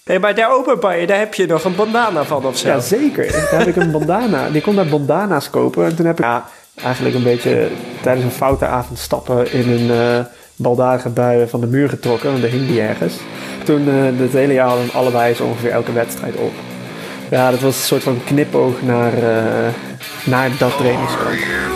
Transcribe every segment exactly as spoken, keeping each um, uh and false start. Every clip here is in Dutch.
Hey, maar daar openbaar, daar heb je nog een bandana van of zo? Ja, zeker. Daar heb ik een bandana. Die kon daar bandana's kopen. En toen heb ik ja, eigenlijk een beetje tijdens een foute avond stappen in een uh, baldadige bui van de muur getrokken. Want daar hing die ergens. Toen uh, het hele jaar hadden allebei zo ongeveer elke wedstrijd op. Ja, dat was een soort van knipoog naar, uh, naar dat trainingskamp.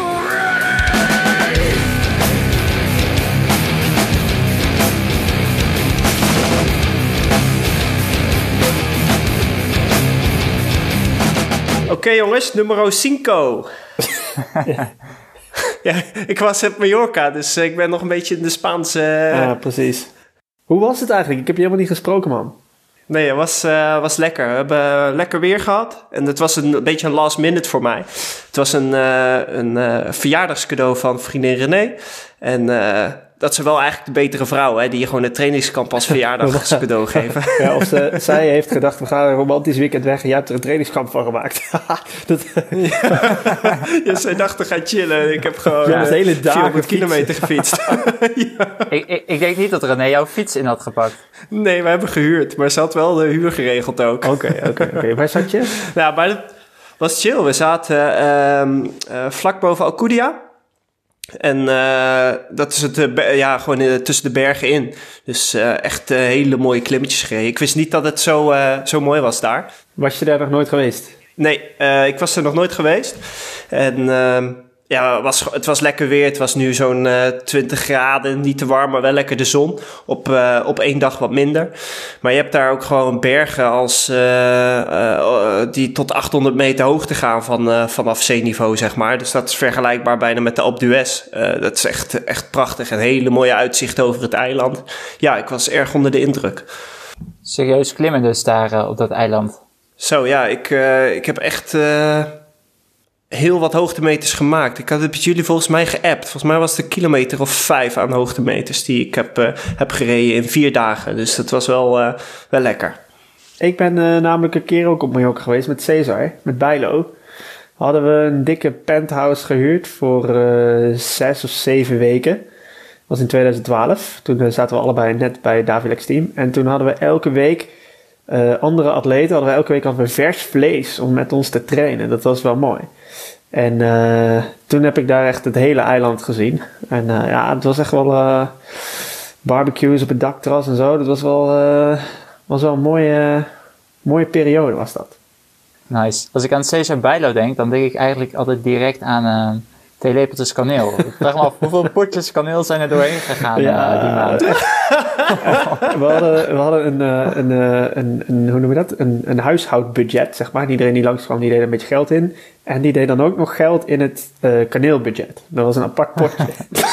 Oké okay, jongens, numero cinco. ja. ja, ik was op Mallorca, dus ik ben nog een beetje in de Spaanse... Uh... Ja, precies. Hoe was het eigenlijk? Ik heb je helemaal niet gesproken, man. Nee, het was, uh, was lekker. We hebben lekker weer gehad. En het was een, een beetje een last minute voor mij. Het was een, uh, een uh, verjaardagscadeau van vriendin René. En uh, dat is wel eigenlijk de betere vrouw, hè, die je gewoon het trainingskamp als verjaardagscadeau geven. Ja, of ze, zij heeft gedacht, we gaan een romantisch weekend weg en jij hebt er een trainingskamp van gemaakt. dat... ja, ja, zij dacht te gaan chillen. Ik heb gewoon ja, uh, hele vierhonderd kilometer gefietst. ja. ik, ik, ik denk niet dat René jouw fiets in had gepakt. Nee, we hebben gehuurd, maar ze had wel de huur geregeld ook. Oké, oké, oké. Waar zat je? Ja, maar het was chill. We zaten uh, uh, vlak boven Alcudia. En uh, dat is het, uh, ja, gewoon uh, tussen de bergen in. Dus uh, echt uh, hele mooie klimmetjes gereden. Ik wist niet dat het zo, uh, zo mooi was daar. Was je daar nog nooit geweest? Nee, uh, ik was er nog nooit geweest. En uh, ja, was, het was lekker weer. Het was nu zo'n uh, twintig graden. Niet te warm, maar wel lekker de zon. Op, uh, op één dag wat minder. Maar je hebt daar ook gewoon bergen als, uh, uh, die tot achthonderd meter hoogte gaan van, uh, vanaf zeeniveau, zeg maar. Dus dat is vergelijkbaar bijna met de Alpe d'Huez. Uh, dat is echt, echt prachtig. Een hele mooie uitzicht over het eiland. Ja, ik was erg onder de indruk. Serieus klimmen dus daar uh, op dat eiland? Zo, ja. Ik, uh, ik heb echt... Uh, heel wat hoogtemeters gemaakt. Ik had het met jullie volgens mij geappt. Volgens mij was het een kilometer of vijf aan hoogtemeters die ik heb, uh, heb gereden in vier dagen. Dus dat was wel, uh, wel lekker. Ik ben uh, namelijk een keer ook op Mallorca geweest met Cesar, met Bijlo. Hadden we een dikke penthouse gehuurd voor uh, zes of zeven weken. Dat was in tweeduizend twaalf. Toen uh, zaten we allebei net bij Davilex team. En toen hadden we elke week uh, andere atleten. Hadden we elke week hadden we vers vlees om met ons te trainen. Dat was wel mooi. En uh, toen heb ik daar echt het hele eiland gezien. En uh, ja, het was echt wel uh, barbecues op het dakterras en zo. Dat was wel, uh, was wel een mooie, mooie periode was dat. Nice. Als ik aan Cesar Bijlo denk, dan denk ik eigenlijk altijd direct aan uh, twee lepeltjes kaneel. Ik vraag me af, hoeveel potjes kaneel zijn er doorheen gegaan ja, uh, die maand? we hadden, we hadden een, een, een, een, een, hoe noem je dat? Een, een huishoudbudget, zeg maar. Iedereen die langskwam, die deed een beetje geld in. En die deed dan ook nog geld in het uh, kaneelbudget. Dat was een apart potje.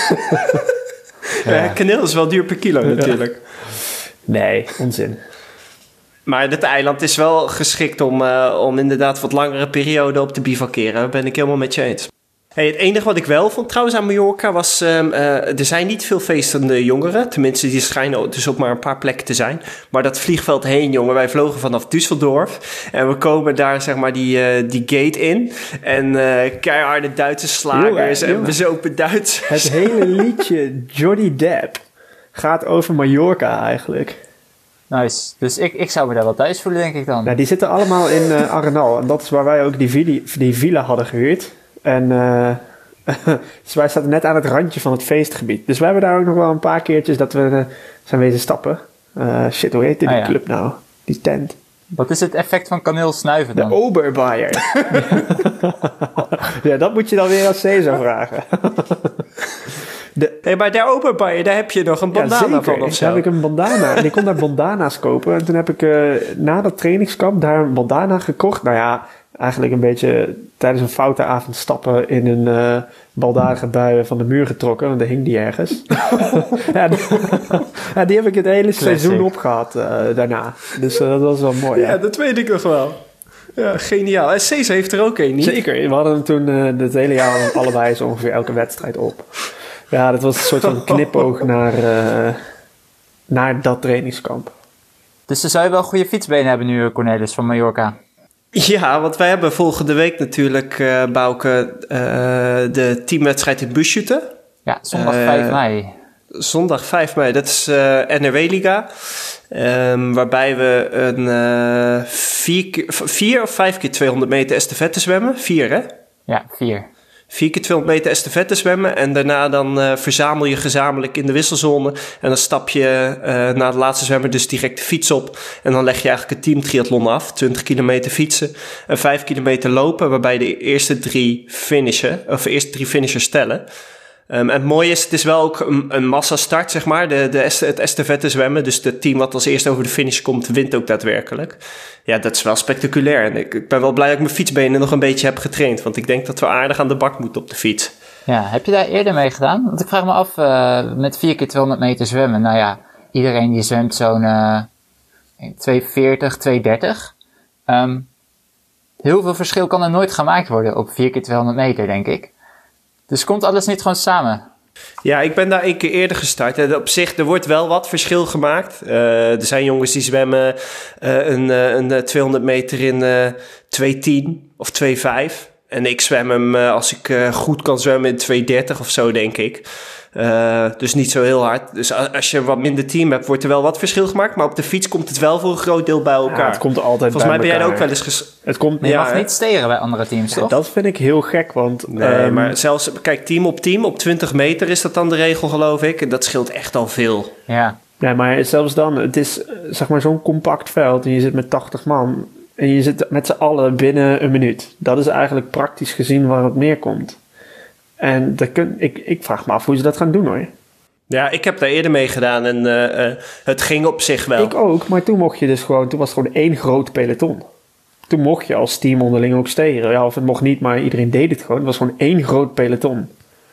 ja. Ja, kaneel is wel duur per kilo natuurlijk. Ja. Nee, onzin. Maar dit eiland is wel geschikt om, uh, om inderdaad wat langere periode op te bivakeren. Daar ben ik helemaal met je eens. Hey, het enige wat ik wel vond trouwens aan Mallorca was... Um, uh, er zijn niet veel feestende jongeren. Tenminste, die schijnen dus op maar een paar plekken te zijn. Maar dat vliegveld heen, jongen. Wij vlogen vanaf Düsseldorf. En we komen daar, zeg maar, die, uh, die gate in. En uh, keiharde Duitse slagers. Jongen, en jongen. bezopen Duitsers. Het hele liedje Johnny Depp gaat over Mallorca eigenlijk. Nice. Dus ik, ik zou me daar wel thuis voelen, denk ik dan. Nou, die zitten allemaal in uh, Arenal. En dat is waar wij ook die, villa, die villa hadden gehuurd. En uh, dus wij zaten net aan het randje van het feestgebied. Dus wij hebben daar ook nog wel een paar keertjes dat we uh, zijn wezen stappen. Uh, shit, hoe heet die ah, ja. club nou? Die tent. Wat is het effect van kaneel snuiven dan? De Oberbayer. ja, dat moet je dan weer aan Cesar vragen. De, hey, maar daar Oberbayer, daar heb je nog een bandana ja, van of zo? Daar heb ik een bandana. En ik kon daar bandana's kopen. En toen heb ik uh, na dat trainingskamp daar een bandana gekocht. Nou ja, eigenlijk een beetje tijdens een foute avond stappen in een uh, baldadige bui van de muur getrokken. Want daar hing die ergens. ja, die, ja, die heb ik het hele Classic. seizoen opgehad uh, daarna. Dus uh, dat was wel mooi. Ja, ja, dat weet ik nog wel. Ja, geniaal. En Cesar heeft er ook een, niet? Zeker. We hadden hem toen uh, het hele jaar allebei zo ongeveer elke wedstrijd op. Ja, dat was een soort van knipoog naar, uh, naar dat trainingskamp. Dus dan zou je wel goede fietsbenen hebben nu, Cornelis, van Mallorca. Ja, want wij hebben volgende week natuurlijk, uh, Bouke, uh, de teamwedstrijd in busschutten. Ja, zondag uh, vijf mei. Zondag vijf mei, dat is uh, N R W-liga. Um, waarbij we een uh, vier, keer, vier of vijf keer tweehonderd meter estafette zwemmen. Vier, hè? Ja, vier. Vier keer tweehonderd meter estafette zwemmen. En daarna dan uh, verzamel je gezamenlijk in de wisselzone. En dan stap je uh, na de laatste zwemmer dus direct de fiets op. En dan leg je eigenlijk het teamtriathlon af. twintig kilometer fietsen en vijf kilometer lopen. Waarbij de eerste drie finishen, of de eerste drie finishers tellen. Um, en het mooie is, het is wel ook een, een massastart, zeg maar, de, de est- het estafette zwemmen. Dus het team wat als eerste over de finish komt, wint ook daadwerkelijk. Ja, dat is wel spectaculair. En ik, ik ben wel blij dat ik mijn fietsbenen nog een beetje heb getraind. Want ik denk dat we aardig aan de bak moeten op de fiets. Ja, heb je daar eerder mee gedaan? Want ik vraag me af, uh, met vier keer tweehonderd meter zwemmen. Nou ja, iedereen die zwemt zo'n uh, twee veertig, twee dertig. Um, heel veel verschil kan er nooit gemaakt worden op vier keer tweehonderd meter, denk ik. Dus komt alles niet gewoon samen? Ja, ik ben daar een keer eerder gestart. En op zich, er wordt wel wat verschil gemaakt. Uh, er zijn jongens die zwemmen uh, een, uh, een tweehonderd meter in uh, twee tien of twee vijf. En ik zwem hem, uh, als ik uh, goed kan zwemmen, in twee dertig of zo, denk ik. Uh, dus niet zo heel hard. Dus als je een wat minder team hebt, wordt er wel wat verschil gemaakt. Maar op de fiets komt het wel voor een groot deel bij elkaar. Ja, het komt altijd Volgens bij mij ben jij er elkaar. ook wel eens... Ges- Het komt, Maar je ja, mag hè? niet steren bij andere teams, toch? Dat vind ik heel gek, want... Nee, um, maar zelfs, kijk, team op team, op twintig meter is dat dan de regel, geloof ik. En dat scheelt echt al veel. Ja. Nee, maar zelfs dan, het is zeg maar zo'n compact veld en je zit met tachtig man en je zit met z'n allen binnen een minuut. Dat is eigenlijk praktisch gezien waar het neerkomt. En dat kun, ik, ik vraag me af hoe ze dat gaan doen, hoor. Ja, ik heb daar eerder mee gedaan en uh, uh, het ging op zich wel. Ik ook, maar toen mocht je dus gewoon, toen was het gewoon één groot peloton. Toen mocht je als team onderling ook steren. Ja, of het mocht niet, maar iedereen deed het gewoon. Het was gewoon één groot peloton.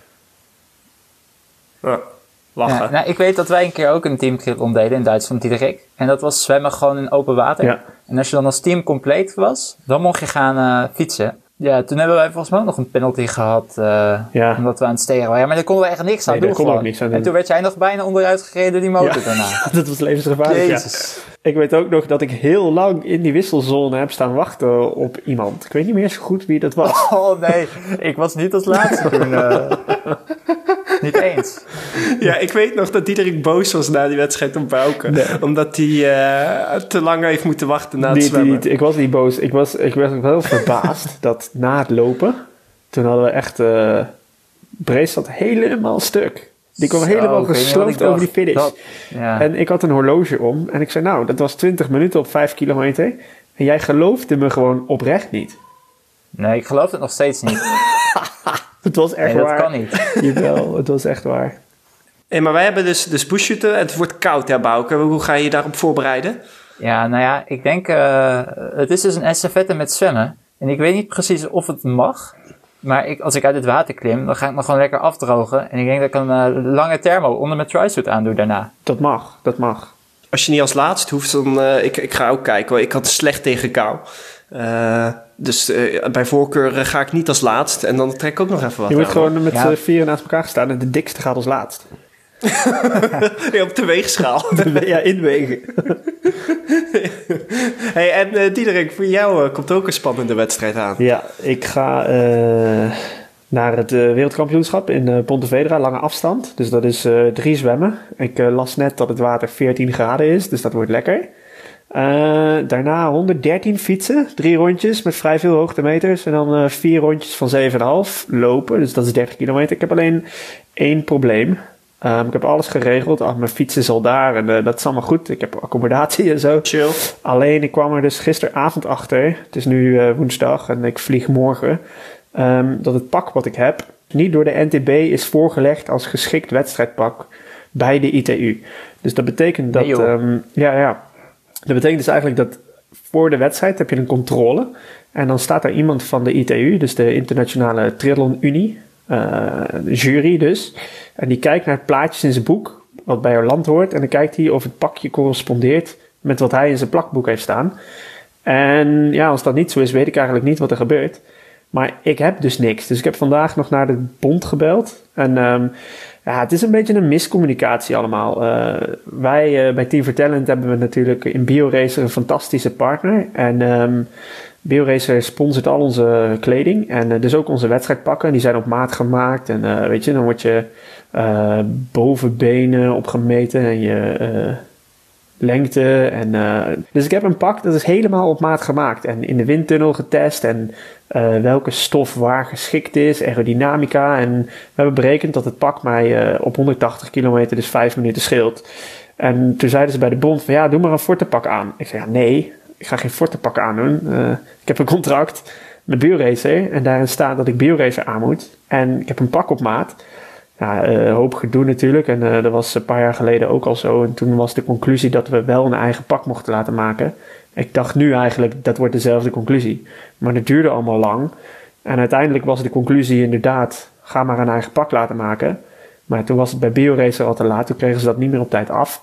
Ja, lachen. Ja, nou, ik weet dat wij een keer ook een teamtriathlon deden in Duitsland, Diederik. En dat was zwemmen gewoon in open water. Ja. En als je dan als team compleet was, dan mocht je gaan uh, fietsen. Ja, toen hebben wij volgens mij ook nog een penalty gehad, uh, Ja. omdat we aan het steren waren. Ja, maar daar konden we echt niks aan Nee, doen daar kon ook gewoon. niks aan En doen. toen werd jij nog bijna onderuit gereden door die motor Ja. daarna. Dat was levensgevaarlijk, ja. Jezus. Ik weet ook nog dat ik heel lang in die wisselzone heb staan wachten op iemand. Ik weet niet meer zo goed wie dat was. Oh nee, ik was niet als laatste toen. Uh, niet eens. Ja, ik weet nog dat Diederik boos was na die wedstrijd op Bouke. Nee. Omdat hij uh, te lang heeft moeten wachten na het Die- zwemmen. die- ik was niet boos. Ik was, ik was wel verbaasd dat na het lopen, toen hadden we echt... Uh, Brees zat helemaal stuk. Die kwam Zo, helemaal ik weet niet wat gesloofd ik dacht. over die finish. Dat- ja. En ik had een horloge om. En ik zei, nou, dat was twintig minuten op vijf kilometer. En jij geloofde me gewoon oprecht niet. Nee, ik geloof het nog steeds niet. Het was echt Nee, dat waar. kan niet. Jawel, het was echt waar. Hey, maar wij hebben dus, dus bushshooten en het wordt koud, hè, Bouke? Hoe ga je je daarop voorbereiden? Ja, nou ja, ik denk, uh, het is dus een estafette met zwemmen. En ik weet niet precies of het mag. Maar ik, als ik uit het water klim, dan ga ik me gewoon lekker afdrogen. En ik denk dat ik een uh, lange thermo onder mijn tri-suit aandoe daarna. Dat mag, dat mag. Als je niet als laatst hoeft, dan... Uh, ik, ik ga ook kijken, hoor. Ik had slecht tegen kou. Uh, dus uh, bij voorkeur uh, ga ik niet als laatst. En dan trek ik ook nog even wat Je moet aan, gewoon met Ja. ja. vier naast elkaar staan en de dikste gaat als laatst. Ja, op de weegschaal. Ja, inwegen. Hey, en uh, Diederik, voor jou uh, komt ook een spannende wedstrijd aan. Ja, ik ga uh, naar het uh, wereldkampioenschap in uh, Pontevedra, lange afstand. Dus dat is uh, drie zwemmen. Ik uh, las net dat het water veertien graden is, dus dat wordt lekker. Uh, daarna honderddertien fietsen, drie rondjes met vrij veel hoogtemeters. En dan uh, vier rondjes van zeven komma vijf lopen, dus dat is dertig kilometer. Ik heb alleen één probleem. Um, ik heb alles geregeld. Ah, mijn fiets is al daar en uh, dat is allemaal goed. Ik heb accommodatie en zo. Chill. Alleen, ik kwam er dus gisteravond achter. Het is nu uh, woensdag en ik vlieg morgen. Um, dat het pak wat ik heb niet door de N T B is voorgelegd als geschikt wedstrijdpak bij de I T U. Dus dat betekent dat... Nee, joh. um, ja, ja. Dat betekent dus eigenlijk dat voor de wedstrijd heb je een controle. En dan staat er iemand van de I T U, dus de Internationale Triathlon Unie. Uh, jury dus. En die kijkt naar plaatjes in zijn boek, wat bij jouw land hoort. En dan kijkt hij of het pakje correspondeert met wat hij in zijn plakboek heeft staan. En ja, als dat niet zo is, weet ik eigenlijk niet wat er gebeurt. Maar ik heb dus niks. Dus ik heb vandaag nog naar de bond gebeld. En um, ja, het is een beetje een miscommunicatie allemaal. Uh, wij uh, bij Team for Talent hebben we natuurlijk in BioRacer een fantastische partner. En um, BioRacer sponsort al onze kleding en uh, dus ook onze wedstrijdpakken. Die zijn op maat gemaakt en uh, weet je, dan word je uh, bovenbenen opgemeten en je uh, lengte. En, uh, dus ik heb een pak dat is helemaal op maat gemaakt en in de windtunnel getest en uh, welke stof waar geschikt is, aerodynamica. En we hebben berekend dat het pak mij uh, op honderdtachtig kilometer dus vijf minuten scheelt. En toen zeiden ze bij de bond van ja, doe maar een Fortepak aan. Ik zei ja, nee, ik ga geen Fortepak aandoen. Uh, ik heb een contract met BioRacer en daarin staat dat ik BioRacer aan moet. En ik heb een pak op maat. Ja, uh, hoop gedoe natuurlijk. En uh, dat was een paar jaar geleden ook al zo. En toen was de conclusie dat we wel een eigen pak mochten laten maken. Ik dacht nu eigenlijk, dat wordt dezelfde conclusie. Maar dat duurde allemaal lang. En uiteindelijk was de conclusie inderdaad, ga maar een eigen pak laten maken. Maar toen was het bij BioRacer al te laat. Toen kregen ze dat niet meer op tijd af.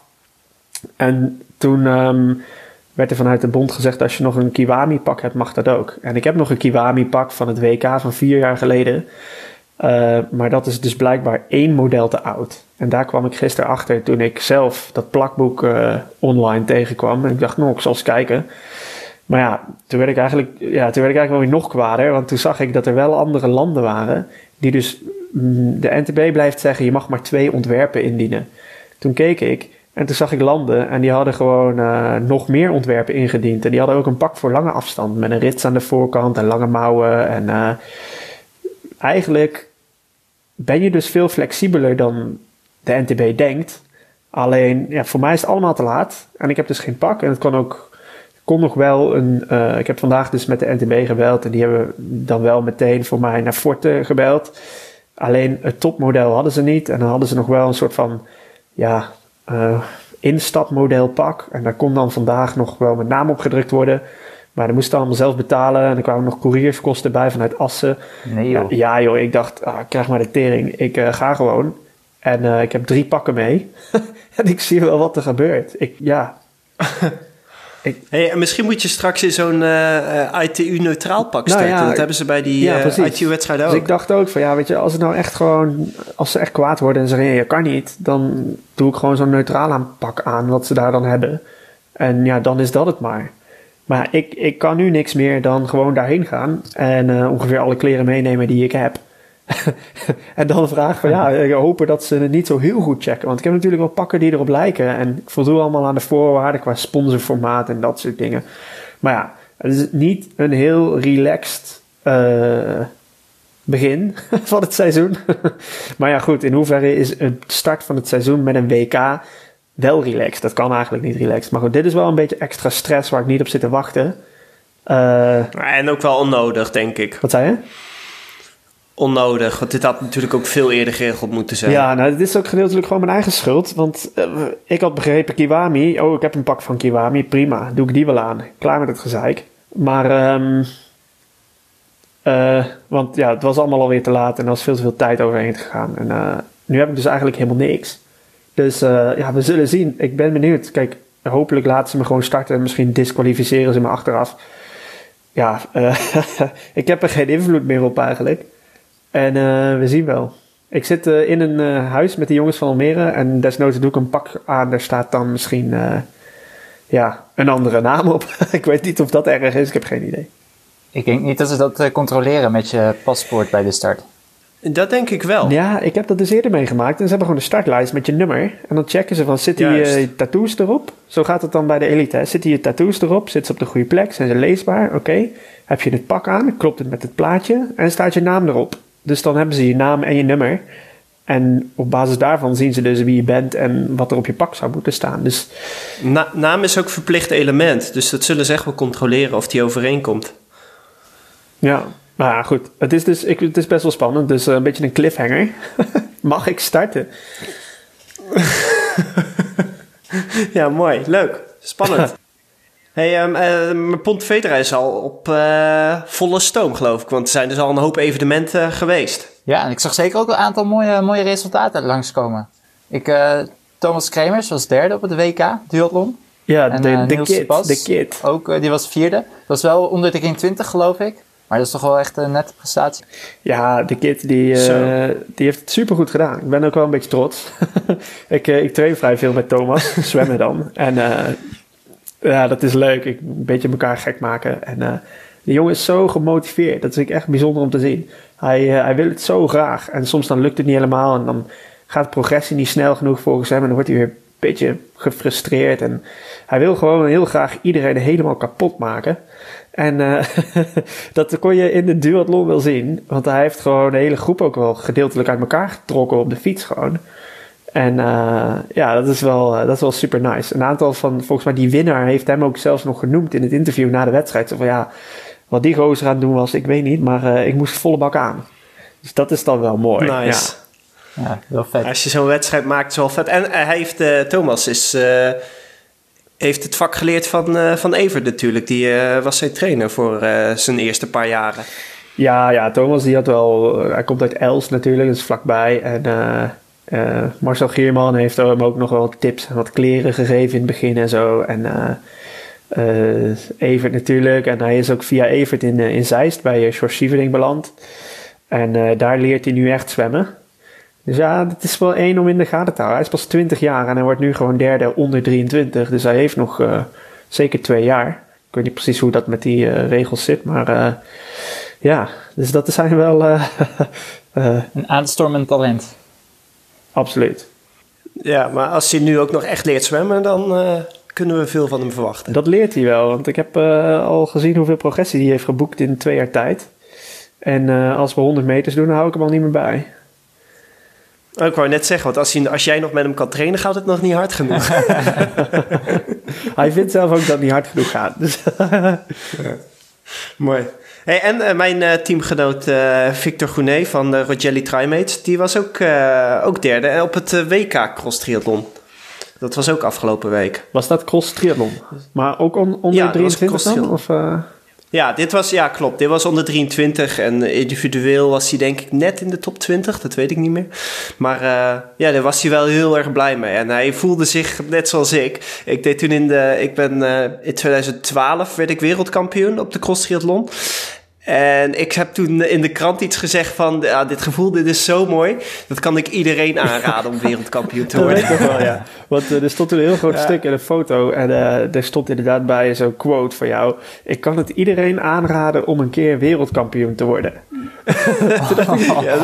En toen um, werd er vanuit de bond gezegd, als je nog een Kiwami pak hebt, mag dat ook. En ik heb nog een Kiwami pak van het W K van vier jaar geleden. Uh, maar dat is dus blijkbaar één model te oud. En daar kwam ik gisteren achter toen ik zelf dat plakboek uh, online tegenkwam. En ik dacht, nou, ik zal eens kijken. Maar ja, toen werd ik eigenlijk, ja, toen werd ik eigenlijk wel weer nog kwader. Want toen zag ik dat er wel andere landen waren die dus, mm, de N T B blijft zeggen, je mag maar twee ontwerpen indienen. Toen keek ik en toen zag ik landen en die hadden gewoon uh, nog meer ontwerpen ingediend. En die hadden ook een pak voor lange afstand met een rits aan de voorkant en lange mouwen. En uh, eigenlijk ben je dus veel flexibeler dan de N T B denkt. Alleen, ja, voor mij is het allemaal te laat. En ik heb dus geen pak. En het kon ook, kon nog wel een... Uh, ik heb vandaag dus met de N T B gebeld. En die hebben dan wel meteen voor mij naar Forte gebeld. Alleen het topmodel hadden ze niet. En dan hadden ze nog wel een soort van... ja, uh, instapmodel pak. En daar kon dan vandaag nog wel mijn naam op gedrukt worden. Maar dan moest ik allemaal zelf betalen. En er kwamen nog courierskosten bij vanuit Assen. Nee joh. Ja, ja joh, ik dacht, ah, krijg maar de tering. Ik uh, ga gewoon. En uh, ik heb drie pakken mee. En ik zie wel wat er gebeurt. Ik, ja. ik, hey, en misschien moet je straks in zo'n uh, I T U-neutraal pak starten. Nou ja, dat hebben ze bij die ja, uh, I T U-wedstrijden ook. Dus ik dacht ook van, ja, weet je, als het nou echt gewoon... Als ze echt kwaad worden en zeggen, ja, je kan niet... Dan doe ik gewoon zo'n neutraal aan pak aan, wat ze daar dan hebben. En ja, dan is dat het maar. Maar ik, ik kan nu niks meer dan gewoon daarheen gaan. En uh, ongeveer alle kleren meenemen die ik heb. En dan vraag van ja, ik hoop dat ze het niet zo heel goed checken. Want ik heb natuurlijk wel pakken die erop lijken. En ik voldoe allemaal aan de voorwaarden qua sponsorformaat en dat soort dingen. Maar ja, het is niet een heel relaxed uh, begin van het seizoen. Maar ja goed, in hoeverre is het start van het seizoen met een W K wel relaxed? Dat kan eigenlijk niet relaxed. Maar goed, dit is wel een beetje extra stress waar ik niet op zit te wachten. Uh, en ook wel onnodig, denk ik. Wat zei je? Onnodig, want dit had natuurlijk ook veel eerder geregeld moeten zijn. Ja, nou, dit is ook gedeeltelijk gewoon mijn eigen schuld. Want uh, ik had begrepen, Kiwami... Oh, ik heb een pak van Kiwami, prima. Doe ik die wel aan. Klaar met het gezeik. Maar, um, uh, want ja, het was allemaal alweer te laat... en er was veel te veel tijd overheen gegaan. En uh, nu heb ik dus eigenlijk helemaal niks. Dus uh, ja, we zullen zien. Ik ben benieuwd. Kijk, hopelijk laten ze me gewoon starten... en misschien disqualificeren ze me achteraf. Ja, uh, ik heb er geen invloed meer op eigenlijk... En uh, we zien wel. Ik zit uh, in een uh, huis met de jongens van Almere. En desnoods doe ik een pak aan. Daar staat dan misschien uh, ja, een andere naam op. Ik weet niet of dat erg is. Ik heb geen idee. Ik denk niet dat ze dat uh, controleren met je paspoort bij de start. Dat denk ik wel. Ja, ik heb dat dus eerder meegemaakt. En ze hebben gewoon een startlijst met je nummer. En dan checken ze van, zitten je tattoos erop? Zo gaat het dan bij de elite. Hè? Zitten je tattoos erop? Zitten ze op de goede plek? Zijn ze leesbaar? Oké. Okay. Heb je het pak aan? Klopt het met het plaatje? En staat je naam erop? Dus dan hebben ze je naam en je nummer. En op basis daarvan zien ze dus wie je bent en wat er op je pak zou moeten staan. Dus... Na- naam is ook verplicht element. Dus dat zullen ze echt wel controleren of die overeenkomt. Ja, maar ja, goed. Het is dus ik, het is best wel spannend. Dus uh, een beetje een cliffhanger. Mag ik starten? Ja, mooi. Leuk. Spannend. Hey, um, uh, mijn Pontevedra is al op uh, volle stoom, geloof ik. Want er zijn dus al een hoop evenementen geweest. Ja, en ik zag zeker ook een aantal mooie, mooie resultaten langskomen. Ik, uh, Thomas Kremers was derde op het W K, duathlon. Ja, en, de, uh, de, Niels kid, Pas, de kid. Ook, uh, die was vierde. Dat was wel onder de eenentwintig, geloof ik. Maar dat is toch wel echt een nette prestatie. Ja, de kid die, uh, die heeft het supergoed gedaan. Ik ben ook wel een beetje trots. ik, uh, ik train vrij veel met Thomas, zwemmen dan. En... Uh, Ja, dat is leuk. Ik, een beetje elkaar gek maken. En uh, De jongen is zo gemotiveerd. Dat is echt bijzonder om te zien. Hij, uh, hij wil het zo graag. En soms dan lukt het niet helemaal. En dan gaat de progressie niet snel genoeg volgens hem. En dan wordt hij weer een beetje gefrustreerd. En hij wil gewoon heel graag iedereen helemaal kapot maken. En uh, dat kon je in de duathlon wel zien. Want hij heeft gewoon de hele groep ook wel gedeeltelijk uit elkaar getrokken op de fiets gewoon. En uh, ja, dat is, wel, uh, dat is wel super nice. Een aantal van, volgens mij die winnaar heeft hem ook zelfs nog genoemd in het interview na de wedstrijd. Zo van ja, wat die gozer aan het doen was, ik weet niet, maar uh, ik moest volle bak aan. Dus dat is dan wel mooi. Nice. Ja, ja wel vet. Als je zo'n wedstrijd maakt, is wel vet. En uh, hij heeft, uh, Thomas is, uh, heeft het vak geleerd van, uh, van Evert natuurlijk. Die uh, was zijn trainer voor uh, zijn eerste paar jaren. Ja, ja, Thomas die had wel, uh, hij komt uit Els natuurlijk, dat is vlakbij. En uh, uh, Marcel Gierman heeft hem ook nog wel tips en wat kleren gegeven in het begin en zo. En uh, uh, Evert natuurlijk. En hij is ook via Evert in, uh, in Zeist bij uh, George Sieverding beland. En uh, daar leert hij nu echt zwemmen. Dus ja, het is wel één om in de gaten te houden. Hij is pas twintig jaar en hij wordt nu gewoon derde onder drieëntwintig. Dus hij heeft nog uh, zeker twee jaar. Ik weet niet precies hoe dat met die uh, regels zit, maar uh, ja, dus dat zijn wel uh, uh, een aanstormend talent. Absoluut. Ja, maar als hij nu ook nog echt leert zwemmen, dan uh, kunnen we veel van hem verwachten. Dat leert hij wel, want ik heb uh, al gezien hoeveel progressie hij heeft geboekt in twee jaar tijd. En uh, als we honderd meters doen, dan hou ik hem al niet meer bij. Oh, ik wou net zeggen, want als, hij, als jij nog met hem kan trainen, gaat het nog niet hard genoeg. Hij vindt zelf ook dat het niet hard genoeg gaat. Dus ja. Mooi. Hey, en uh, mijn uh, teamgenoot uh, Victor Gounet van de Rogelli Trimates, die was ook, uh, ook derde op het uh, W K Cross Triathlon. Dat was ook afgelopen week. Was dat cross triathlon? Maar ook on, onder ja, drieëntwintig dan? Of, uh... Ja, dit was, ja, klopt. Dit was onder drieëntwintig en individueel was hij denk ik net in de top twintig. Dat weet ik niet meer. Maar uh, ja, daar was hij wel heel erg blij mee. En hij voelde zich net zoals ik. Ik deed toen in de, ik ben uh, in twintig twaalf werd ik wereldkampioen op de cross triathlon. En ik heb toen in de krant iets gezegd van, ja, dit gevoel, dit is zo mooi. Dat kan ik iedereen aanraden om wereldkampioen te worden. Dat weet ik nog wel, ja. Want uh, er stond een heel groot ja. stuk in een foto. En uh, er stond inderdaad bij zo'n quote van jou. Ik kan het iedereen aanraden om een keer wereldkampioen te worden. Oh. ja,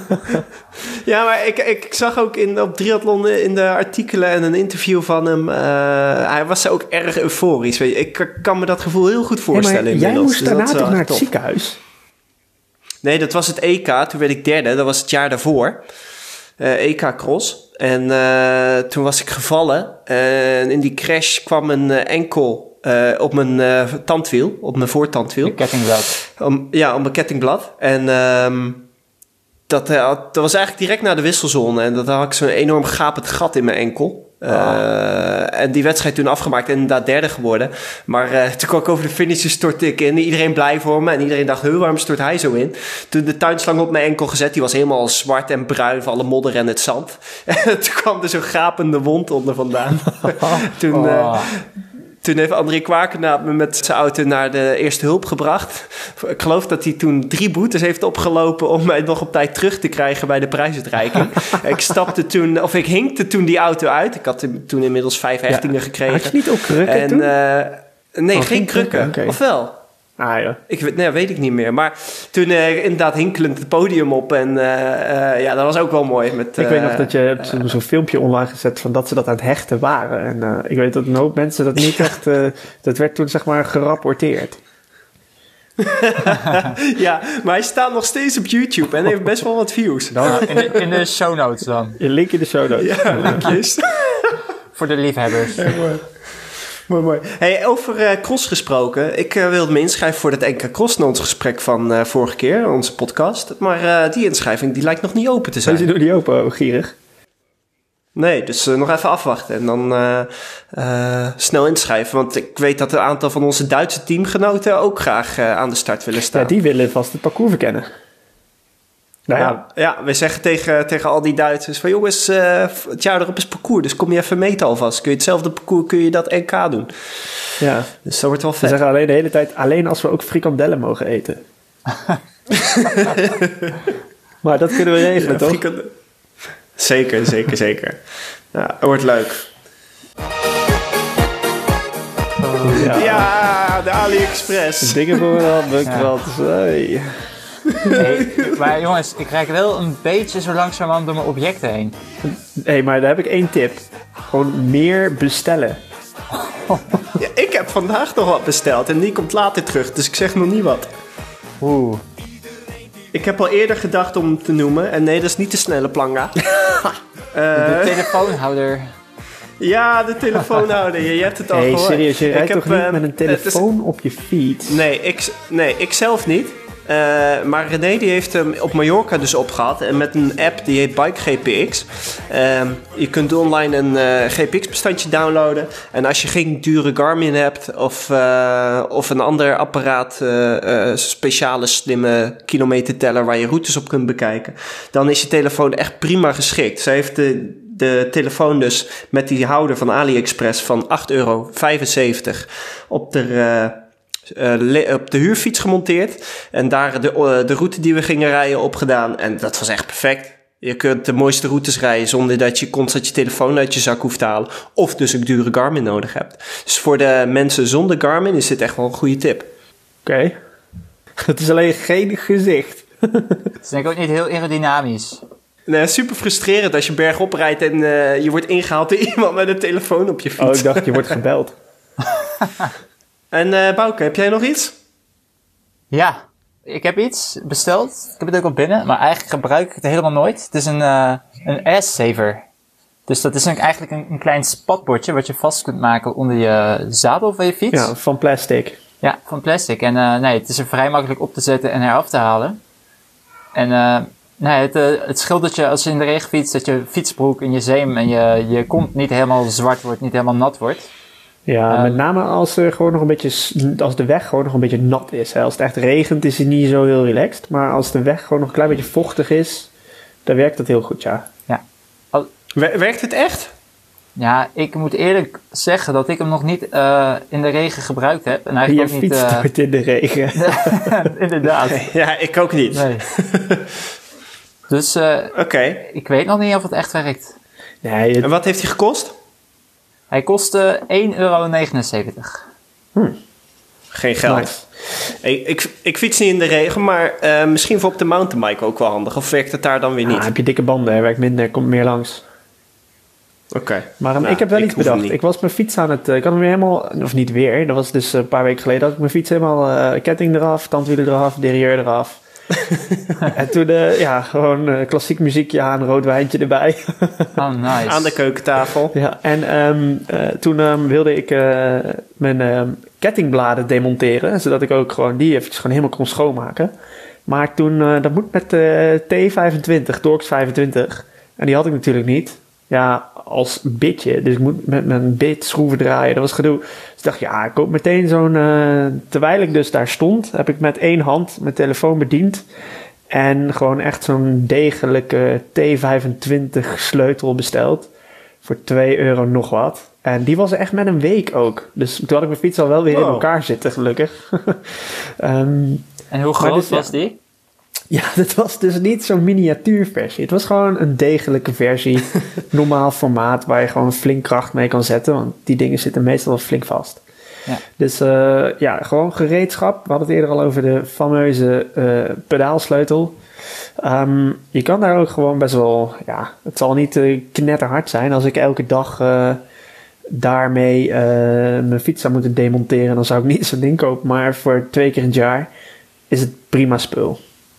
ja, maar ik, ik zag ook in, op Triathlon in de artikelen en een interview van hem. Uh, hij was ook erg euforisch. Weet je. Ik kan me dat gevoel heel goed voorstellen. Hey, maar jij moest dus daarna toch naar het top. ziekenhuis? Nee, dat was het E K. Toen werd ik derde. Dat was het jaar daarvoor. Uh, E K Cross. En uh, toen was ik gevallen. En in die crash kwam een uh, enkel uh, op mijn uh, tandwiel. Op mijn voortandwiel. Een kettingblad. Om, ja, op mijn kettingblad. En um, dat, uh, dat was eigenlijk direct na de wisselzone. En dat had ik zo'n enorm gapend gat in mijn enkel. Uh, oh. En die wedstrijd toen afgemaakt en inderdaad derde geworden. Maar uh, toen kwam ik over de finish, stortte ik in. Iedereen blij voor me. En iedereen dacht, huh, waarom stort hij zo in? Toen de tuinslang op mijn enkel gezet. Die was helemaal zwart en bruin van alle modder en het zand. En toen kwam er zo'n gapende wond onder vandaan. toen... Uh, oh. Toen heeft André Kwakenaap me met zijn auto naar de eerste hulp gebracht. Ik geloof dat hij toen drie boetes heeft opgelopen om mij nog op tijd terug te krijgen bij de prijsuitreiking. Ik stapte toen, of ik hinkte toen die auto uit. Ik had toen inmiddels vijf hechtingen ja. gekregen. Had je niet ook krukken en, toen? Uh, nee, oh, geen krukken. Okay. Of wel? Ah, ja. Ik weet, nee, weet ik niet meer. Maar toen uh, inderdaad hinkelend het podium op. En uh, uh, ja, dat was ook wel mooi. Met, uh, ik weet nog dat je hebt zo'n zo filmpje online gezet van dat ze dat aan het hechten waren. En uh, ik weet dat een hoop mensen dat niet echt... Uh, dat werd toen zeg maar gerapporteerd. Ja, maar hij staat nog steeds op YouTube en heeft best wel wat views. Dan, in, de, in de show notes dan. Een link in de show notes. Ja, linkjes. Voor de liefhebbers. Ja, mooi. Mooi, mooi. Hey, over uh, cross gesproken. Ik uh, wilde me inschrijven voor dat N K Cross naar ons gesprek van uh, vorige keer, onze podcast. Maar uh, die inschrijving die lijkt nog niet open te zijn. Is die nog niet open, oh, gierig? Nee, dus uh, nog even afwachten en dan uh, uh, snel inschrijven. Want ik weet dat een aantal van onze Duitse teamgenoten ook graag uh, aan de start willen staan. Ja, die willen vast het parcours verkennen. Nou ja, ja, we zeggen tegen, tegen al die Duitsers van jongens, uh, het jaar erop is parcours, dus kom je even meten alvast. Kun je hetzelfde parcours, kun je dat N K doen. Ja. Dus dat wordt wel vet. We zeggen alleen de hele tijd, alleen als we ook frikandellen mogen eten. Maar dat kunnen we regelen, ja, toch? Frikand... Zeker, zeker, zeker. Ja, het wordt leuk. Oh, ja. Ja, de AliExpress. Dingen voor een handboek, Ja. wat hey. Hey, maar jongens, ik raak wel een beetje zo langzamerhand door mijn objecten heen. Hé, maar daar heb ik één tip. Gewoon meer bestellen. Ja, ik heb vandaag nog wat besteld en die komt later terug, dus ik zeg nog niet wat. Oeh. Ik heb al eerder gedacht om hem te noemen en nee, dat is niet de snelle planga. De telefoonhouder. Ja, de telefoonhouder. Je, je hebt het al Hé, gehoord. serieus, je Ik rijdt heb, toch niet eh, met een het is- telefoon op je fiets? Nee, ik, nee, ik zelf niet. Uh, maar René die heeft hem op Mallorca dus opgehad. En met een app die heet Bike G P X. Uh, je kunt online een uh, G P X-bestandje downloaden. En als je geen dure Garmin hebt of, uh, of een ander apparaat, uh, uh, speciale slimme kilometerteller waar je routes op kunt bekijken, dan is je telefoon echt prima geschikt. Zij heeft de, de telefoon dus met die houder van AliExpress van acht euro vijfenzeventig op de... Uh, Uh, le- op de huurfiets gemonteerd. En daar de, uh, de route die we gingen rijden op gedaan. En dat was echt perfect. Je kunt de mooiste routes rijden zonder dat je constant je telefoon uit je zak hoeft te halen. Of dus een dure Garmin nodig hebt. Dus voor de mensen zonder Garmin is dit echt wel een goede tip. Oké. Okay. Het is alleen geen gezicht. Het is denk ik ook niet heel aerodynamisch. Nee, super frustrerend als je bergop rijdt en uh, je wordt ingehaald door iemand met een telefoon op je fiets. Oh, ik dacht je wordt gebeld. En uh, Bouke, heb jij nog iets? Ja, ik heb iets besteld. Ik heb het ook al binnen, maar eigenlijk gebruik ik het helemaal nooit. Het is een, uh, een ass-saver. Dus dat is eigenlijk een, een klein spatbordje wat je vast kunt maken onder je zadel van je fiets. Ja, van plastic. Ja, van plastic. En uh, nee, het is er vrij makkelijk op te zetten en eraf te halen. En uh, nee, het, uh, het scheelt dat je als je in de regen fietst, dat je fietsbroek en je zeem en je, je kont niet helemaal zwart wordt, niet helemaal nat wordt. Ja, Um, met name als er gewoon nog een beetje, als de weg gewoon nog een beetje nat is. Hè. Als het echt regent is het niet zo heel relaxed. Maar als de weg gewoon nog een klein beetje vochtig is, dan werkt dat heel goed, ja. Ja. Al, Wer- werkt het echt? Ja, ik moet eerlijk zeggen dat ik hem nog niet uh, in de regen gebruikt heb. En eigenlijk je ook niet, fietst uh, nooit in de regen. Inderdaad. Ja, ik ook niet. Nee. Dus uh, Oké. Okay. ik weet nog niet of het echt werkt. Nee, het... En wat heeft hij gekost? Hij kostte één euro negenenzeventig. Hmm. Geen geld. Nice. Ik, ik, ik fiets niet in de regen, maar uh, misschien voor op de mountainbike ook wel handig. Of werkt het daar dan weer niet? Ah, heb je dikke banden, hij werkt minder, komt meer langs. Oké. Okay. Maar um, nou, ik heb wel ik iets bedacht. Ik was mijn fiets aan het... Uh, ik had hem weer helemaal... Of niet weer. Dat was dus een paar weken geleden. Had ik mijn fiets helemaal... Uh, ketting eraf, tandwielen eraf, derailleur eraf. En toen, uh, ja, gewoon uh, klassiek muziekje aan, rood wijntje erbij. Oh, nice. Aan de keukentafel. Ja, en um, uh, toen um, wilde ik uh, mijn um, kettingbladen demonteren. Zodat ik ook gewoon die eventjes gewoon helemaal kon schoonmaken. Maar toen, uh, dat moet met uh, T vijfentwintig, Torx vijfentwintig. En die had ik natuurlijk niet. Ja, als bitje. Dus ik moet met mijn bit schroeven draaien. Dat was gedoe. Dus ik dacht, ja, ik koop meteen zo'n... Uh, terwijl ik dus daar stond, heb ik met één hand mijn telefoon bediend. En gewoon echt zo'n degelijke T vijfentwintig sleutel besteld. Voor twee euro nog wat. En die was er echt met een week ook. Dus toen had ik mijn fiets al wel weer wow. in elkaar zitten, gelukkig. um, en hoe groot dus, was ja, die? Ja, dat was dus niet zo'n miniatuurversie. Het was gewoon een degelijke versie. Normaal formaat waar je gewoon flink kracht mee kan zetten. Want die dingen zitten meestal wel flink vast. Ja. Dus uh, ja, gewoon gereedschap. We hadden het eerder al over de fameuze uh, pedaalsleutel. Um, je kan daar ook gewoon best wel... Ja, het zal niet uh, knetterhard zijn als ik elke dag uh, daarmee uh, mijn fiets zou moeten demonteren. Dan zou ik niet zo'n ding kopen. Maar voor twee keer in het jaar is het prima spul.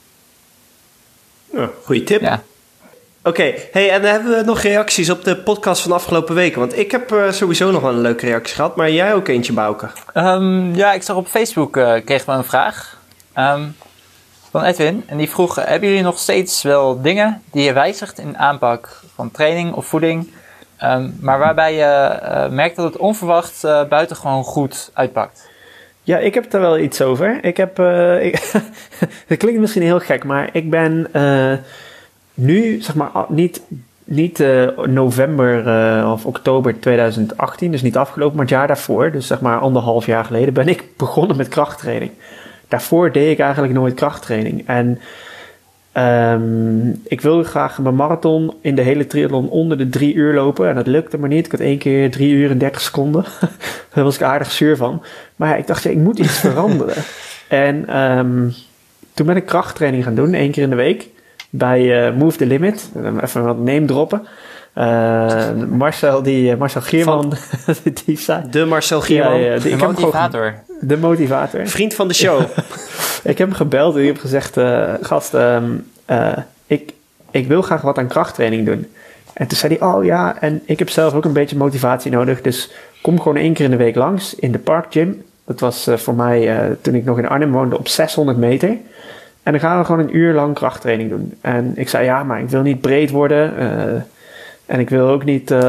Oh, goeie tip. Ja. Oké, okay. Hey, en hebben we nog reacties op de podcast van de afgelopen weken? Want ik heb uh, sowieso nog wel een leuke reactie gehad, maar jij ook eentje, Bouke. Um, ja, ik zag op Facebook, uh, kregen we een vraag um, van Edwin. En die vroeg, uh, hebben jullie nog steeds wel dingen die je wijzigt in de aanpak van training of voeding? Um, maar waarbij je uh, merkt dat het onverwacht uh, buitengewoon goed uitpakt? Ja, ik heb er wel iets over. Ik heb, uh, ik dat klinkt misschien heel gek, maar ik ben uh, nu, zeg maar, niet, niet uh, november uh, of oktober tweeduizend achttien, dus niet afgelopen, maar het jaar daarvoor, dus zeg maar anderhalf jaar geleden, ben ik begonnen met krachttraining. Daarvoor deed ik eigenlijk nooit krachttraining. En Um, ik wil graag mijn marathon in de hele triathlon onder de drie uur lopen. En dat lukte maar niet. Ik had één keer drie uur en dertig seconden. Daar was ik aardig zuur van. Maar ja, ik dacht, ja, ik moet iets veranderen. En um, toen ben ik krachttraining gaan doen, één keer in de week. Bij uh, Move the Limit. Even wat name droppen. Uh, Marcel, die, Marcel Gierman, die zei... De Marcel Gierman. Ja, ja, die, de motivator. Gewoon, de motivator. Vriend van de show. Ik heb hem gebeld en ik heb gezegd... Uh, gast, um, uh, ik, ik wil graag wat aan krachttraining doen. En toen zei hij... Oh ja, en ik heb zelf ook een beetje motivatie nodig. Dus kom gewoon één keer in de week langs in de parkgym. Dat was uh, voor mij, uh, toen ik nog in Arnhem woonde, op zeshonderd meter. En dan gaan we gewoon een uur lang krachttraining doen. En ik zei, ja, maar ik wil niet breed worden... Uh, En ik wil ook niet uh,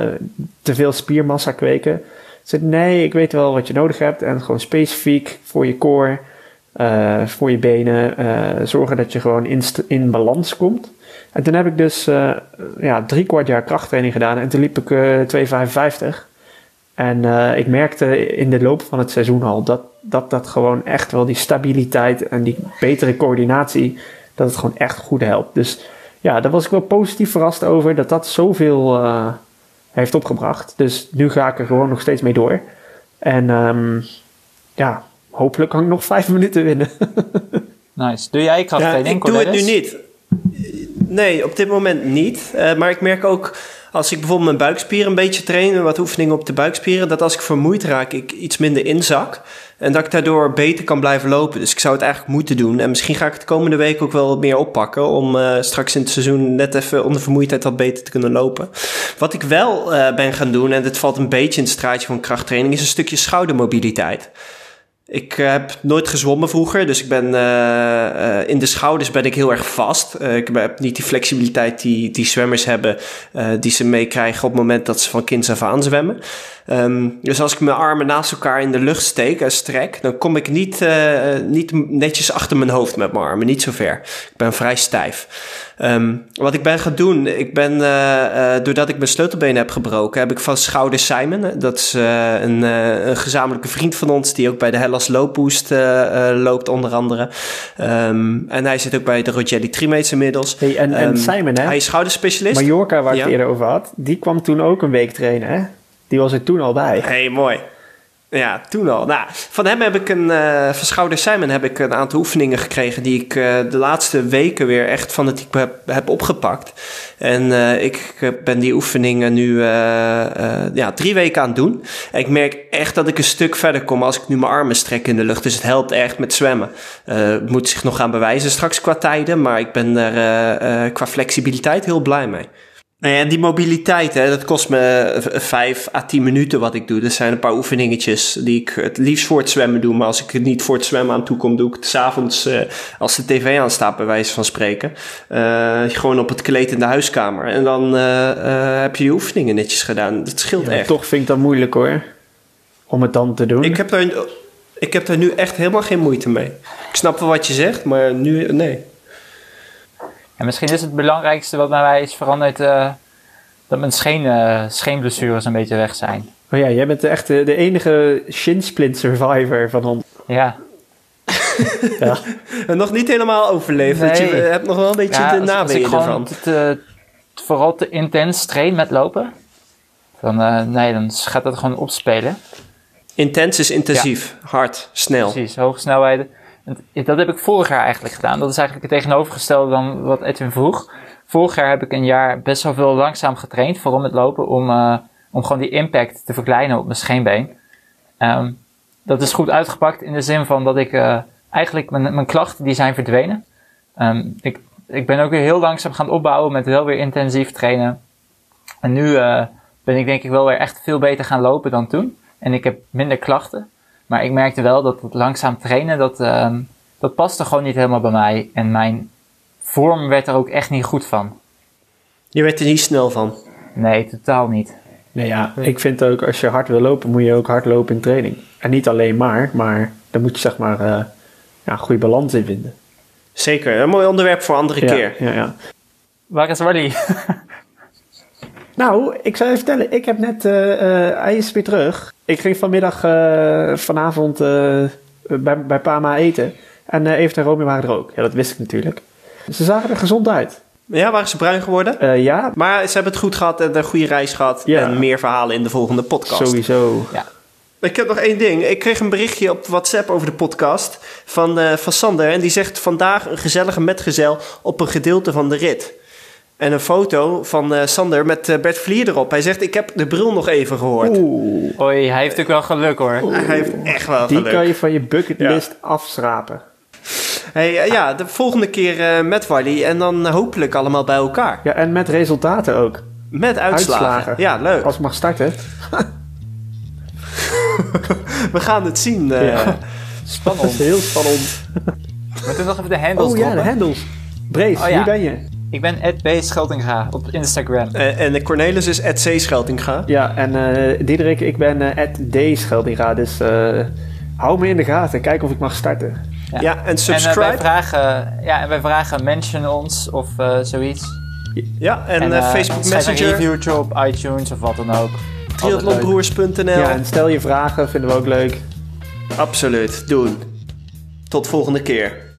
te veel spiermassa kweken. Ik zei, nee, ik weet wel wat je nodig hebt. En gewoon specifiek voor je core, uh, voor je benen. Uh, zorgen dat je gewoon in, st- in balans komt. En toen heb ik dus uh, ja, drie kwart jaar krachttraining gedaan. En toen liep ik uh, twee vijfenvijftig. En uh, ik merkte in de loop van het seizoen al dat, dat dat gewoon echt wel die stabiliteit en die betere coördinatie, dat het gewoon echt goed helpt. Dus ja, daar was ik wel positief verrast over dat dat zoveel uh, heeft opgebracht. Dus nu ga ik er gewoon nog steeds mee door. En um, ja, hopelijk kan ik nog vijf minuten winnen. Nice. Doe jij krachttraining? Ja, ik doe het nu niet. Nee, op dit moment niet. Uh, maar ik merk ook, als ik bijvoorbeeld mijn buikspieren een beetje train, wat oefeningen op de buikspieren, dat als ik vermoeid raak, ik iets minder inzak. En dat ik daardoor beter kan blijven lopen. Dus ik zou het eigenlijk moeten doen. En misschien ga ik het de komende week ook wel meer oppakken, om uh, straks in het seizoen net even onder vermoeidheid wat beter te kunnen lopen. Wat ik wel uh, ben gaan doen, en dit valt een beetje in het straatje van krachttraining, is een stukje schoudermobiliteit. Ik uh, heb nooit gezwommen vroeger, dus ik ben uh, uh, in de schouders ben ik heel erg vast. Uh, ik heb niet die flexibiliteit die, die zwemmers hebben, uh, die ze meekrijgen op het moment dat ze van kinds af aan zwemmen. Um, dus als ik mijn armen naast elkaar in de lucht steek en strek, dan kom ik niet, uh, niet netjes achter mijn hoofd met mijn armen, niet zo ver. Ik ben vrij stijf. Um, wat ik ben gaan doen, ik ben, uh, uh, doordat ik mijn sleutelbeen heb gebroken, heb ik van Schouder Simon, dat is uh, een, uh, een gezamenlijke vriend van ons, die ook bij de Hellas Loopboost uh, uh, loopt onder andere. Um, en hij zit ook bij de Rogelli Trimates inmiddels. Hey, en, en um, Simon, hè? Hij is schouderspecialist. Mallorca, waar ik ja. het eerder over had, die kwam toen ook een week trainen, hè? Die was er toen al bij. Hey, mooi. Ja, toen al. Nou, van hem heb ik een, uh, van Schouder Simon heb ik een aantal oefeningen gekregen die ik uh, de laatste weken weer echt fanatiek heb, heb opgepakt. En uh, ik ben die oefeningen nu uh, uh, ja, drie weken aan het doen. En ik merk echt dat ik een stuk verder kom als ik nu mijn armen strek in de lucht. Dus het helpt echt met zwemmen. Uh, het moet zich nog gaan bewijzen straks qua tijden, maar ik ben er uh, uh, qua flexibiliteit heel blij mee. Nou ja, en die mobiliteit, hè, dat kost me vijf à tien minuten wat ik doe. Dat zijn een paar oefeningetjes die ik het liefst voor het zwemmen doe. Maar als ik het niet voor het zwemmen aan toe kom, doe ik het 's avonds uh, als de tv aanstaat, bij wijze van spreken. Uh, gewoon op het kleed in de huiskamer. En dan uh, uh, heb je die oefeningen netjes gedaan. Dat scheelt Ja, echt. Toch vind ik dat moeilijk hoor, om het dan te doen. Ik heb, daar, ik heb daar nu echt helemaal geen moeite mee. Ik snap wel wat je zegt, maar nu, nee. En misschien is het belangrijkste wat bij mij is veranderd, uh, dat mijn scheen, uh, scheenblessures een beetje weg zijn. Oh ja, jij bent echt de, de enige shin-splint survivor van ons. Ja. ja. Nog niet helemaal overleefd, nee. Want je hebt nog wel een beetje ja, de naweeën ervan. Als ik gewoon te, te, vooral te intens train met lopen, dan, uh, nee, dan gaat dat gewoon opspelen. Intens is intensief, ja. Hard, snel. Precies, hoge snelheden. Dat heb ik vorig jaar eigenlijk gedaan. Dat is eigenlijk het tegenovergestelde dan wat Edwin vroeg. Vorig jaar heb ik een jaar best wel veel langzaam getraind, vooral met lopen, om, uh, om gewoon die impact te verkleinen op mijn scheenbeen. Um, dat is goed uitgepakt in de zin van dat ik uh, eigenlijk mijn, mijn klachten die zijn verdwenen. Um, ik, ik ben ook weer heel langzaam gaan opbouwen met wel weer intensief trainen. En nu uh, ben ik denk ik wel weer echt veel beter gaan lopen dan toen. En ik heb minder klachten. Maar ik merkte wel dat het langzaam trainen, dat, uh, dat paste gewoon niet helemaal bij mij. En mijn vorm werd er ook echt niet goed van. Je werd er niet snel van? Nee, totaal niet. Nee, ja, ik vind ook als je hard wil lopen, moet je ook hard lopen in training. En niet alleen maar, maar dan moet je zeg maar uh, ja, een goede balans in vinden. Zeker, een mooi onderwerp voor een andere ja, keer. Ja, ja. Waar is Wally? Nou, ik zou je vertellen, ik heb net, uh, uh, hij is weer terug. Ik ging vanmiddag, uh, vanavond uh, bij, bij Pama eten. En uh, Evert en Romy waren er ook. Ja, dat wist ik natuurlijk. Ze zagen er gezond uit. Ja, waren ze bruin geworden? Uh, ja. Maar ze hebben het goed gehad en een goede reis gehad. Ja. En meer verhalen in de volgende podcast. Sowieso. Ja. Ik heb nog één ding. Ik kreeg een berichtje op WhatsApp over de podcast van, uh, van Sander. En die zegt vandaag een gezellige metgezel op een gedeelte van de rit. En een foto van uh, Sander met uh, Bert Vlier erop. Hij zegt, ik heb de bril nog even gehoord. Oeh. Oei, hij heeft ook wel geluk hoor. Oeh. Hij heeft echt wel Die geluk. kan je van je bucketlist ja. afschrapen. Hey, uh, ja, de volgende keer uh, met Wally en dan uh, hopelijk allemaal bij elkaar. Ja, en met resultaten ook. Met uitslagen. uitslagen. Ja, leuk. Als ik mag starten. We gaan het zien. Uh. Ja. Spannend. Dat is heel spannend. Moeten we nog even de handles Oh ja, droppen? de handles. Brees, oh, ja. wie ben je? Ik ben Ed B. Scheltinga op Instagram. Uh, en Cornelis is Ed C. Scheltinga. Ja, en uh, Diederik, ik ben uh, Ed D. Scheltinga. Dus uh, hou me in de gaten. Kijk of ik mag starten. Ja, ja en subscribe. En uh, wij vragen, ja, en wij vragen mention ons of uh, zoiets. Ja, en, en uh, uh, Facebook schrijf Messenger. een reviewtje op iTunes of wat dan ook. triathlonbroers punt n l. Ja, en stel je vragen, vinden we ook leuk. Absoluut, doen. Tot volgende keer.